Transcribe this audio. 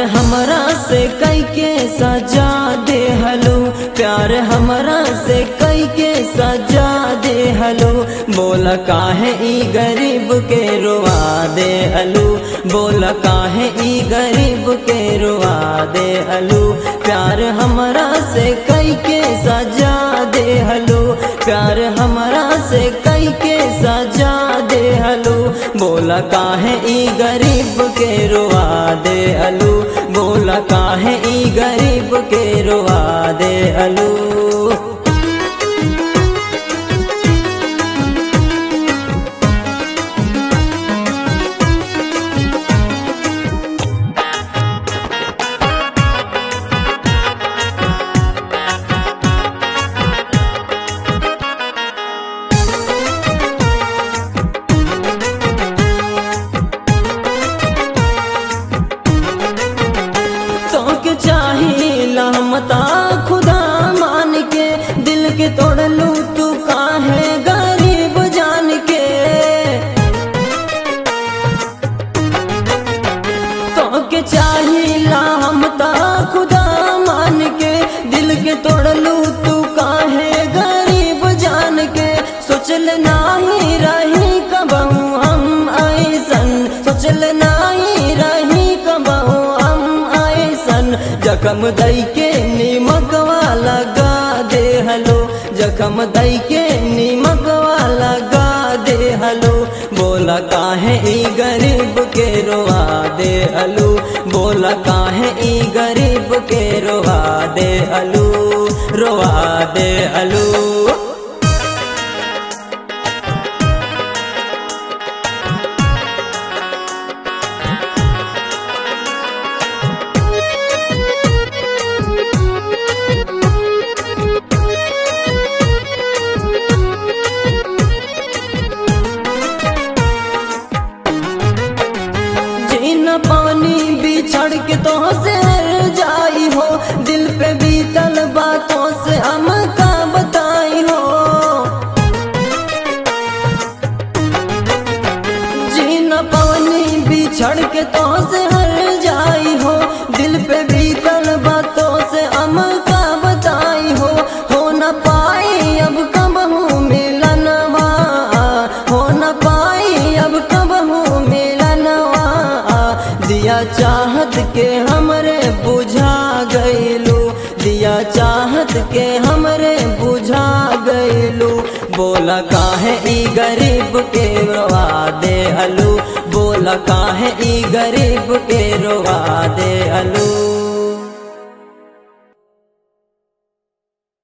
हमरा से कई के सजा दे हलो, प्यार हमरा से कई के सजा दे हलो। बोला काहे ई गरीब के रुआ दे हलो, बोला काहे ई गरीब के रुआ दे हलो। प्यार हमरा से कई के सजा दे हलो, प्यार हमरा से कई के सजा दे हलो। बोला काहे ई गरीब के रुआ दे हलो, बोला काहे ई गरीब के रुआ दे हलो। चाहिला मता खुदा मान के, दिल के तोड़ लू तू काहे गरीब जान के। तो के चाहिला मता खुदा मान के, दिल के तोड़ लू तू काहे गरीब जान के। सोचल नाही रही कबहू हम ऐसन, सोचल नाही रही कबहू हम ऐसन। जख्म दई के नीमकवा लगा दे हलो, जख्म दई के नीमकवा लगा दे हलो। बोला काहे ई गरीब के रुआ दे हलो, बोला काहे ई गरीब के रुआ दे हलो, रुआ दे हलो। पानी बिछड़ के तो से जाई हो, दिल पे बीतल बातों से हम का बताई हो। जीना पानी बिछड़ के तो से हर जाई हो, दिल पे बीतल बातों से हम का बताई हो न पाई अब कबहू मिलनवा, हो न पाई अब कबहू मिलनवा। दिया चाहत के हमरे बुझा गईलू, दिया चाहत के हमरे बुझा गईलू। बोला काहे ई गरीब के रुआ दे हलो, बोला काहे ई गरीब के रुआ दे हलो।